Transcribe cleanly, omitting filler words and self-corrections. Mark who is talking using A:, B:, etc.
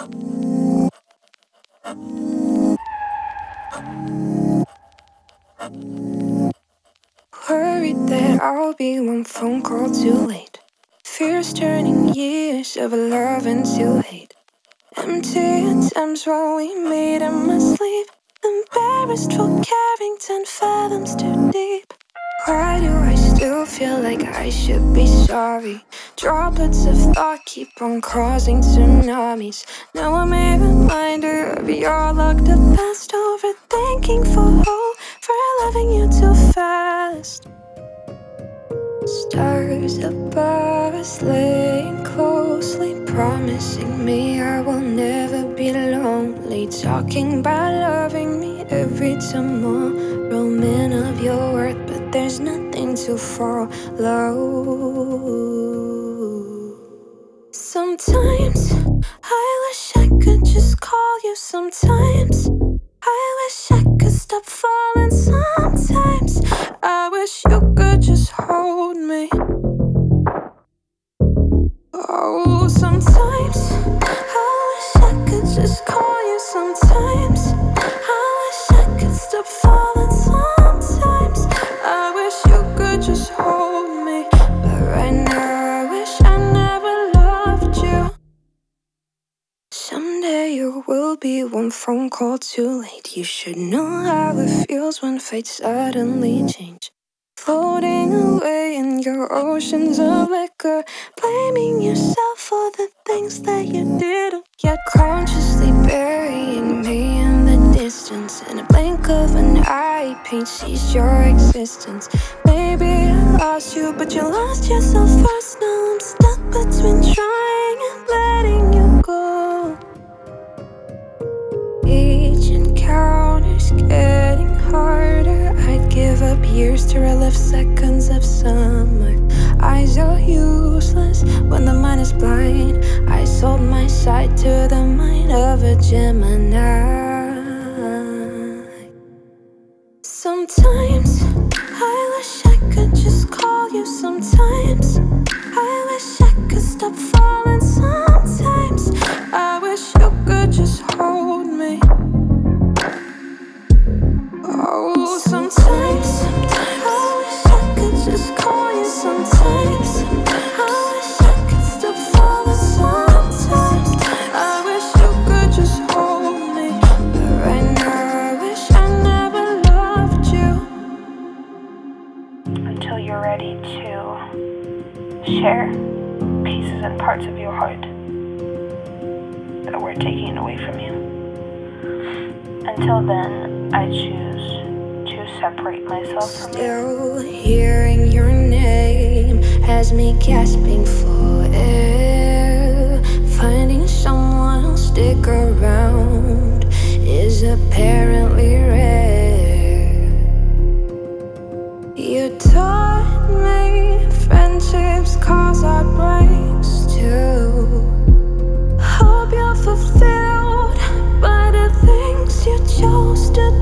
A: Worried that I'll be one phone call too late. Fears turning years of love into hate. Empty attempts while we made in my sleep. Embarrassed for caring 10 fathoms too deep. Why do I still feel like I should be sorry? Droplets of thought keep on causing tsunamis. Now I'm a reminder of your locked up past. Overthinking for loving you too fast. Stars above us laying closely, promising me I will never be lonely. Talking about loving me every tomorrow. Man of your worth, but there's nothing to follow. Sometimes I wish I could just call you. Sometimes I wish I could stop falling. Sometimes I wish you could just hold me. Oh, sometimes I wish I could just call you. Sometimes I wish I could stop falling. Sometimes I wish you could just hold me. But right now I wish I never loved you. Someday you will be one phone call too late. You should know how it feels when fates suddenly change. Floating away in your oceans of liquor, blaming yourself for the things that you didn't, yet consciously burying me in the distance. In a blink of an eye, pain sees your existence. Maybe I lost you, but you lost yourself first. Now I'm stuck between trying and letting you go. Each encounter's getting harder. I'd give up years to relive seconds of summer. Eyes are useless when the mind is blind. I sold my sight to the mind of a Gemini. Sometimes I wish I could just call you. Sometimes I wish I could stop falling. Sometimes I wish you could just hold me. Oh, sometimes I wish I could just call you. Sometimes I wish I could stop falling. Sometimes I wish you could just hold me. But right now I wish I never loved you.
B: Until you're ready to share pieces and parts of your heart that were taken away from you. Until then, I choose to separate myself from you.
A: Still hearing your name has me gasping for air. Finding someone who'll stick around is apparently rare. You taught me friendships cause heartbreaks too. Hope you're fulfilled by the things you chose to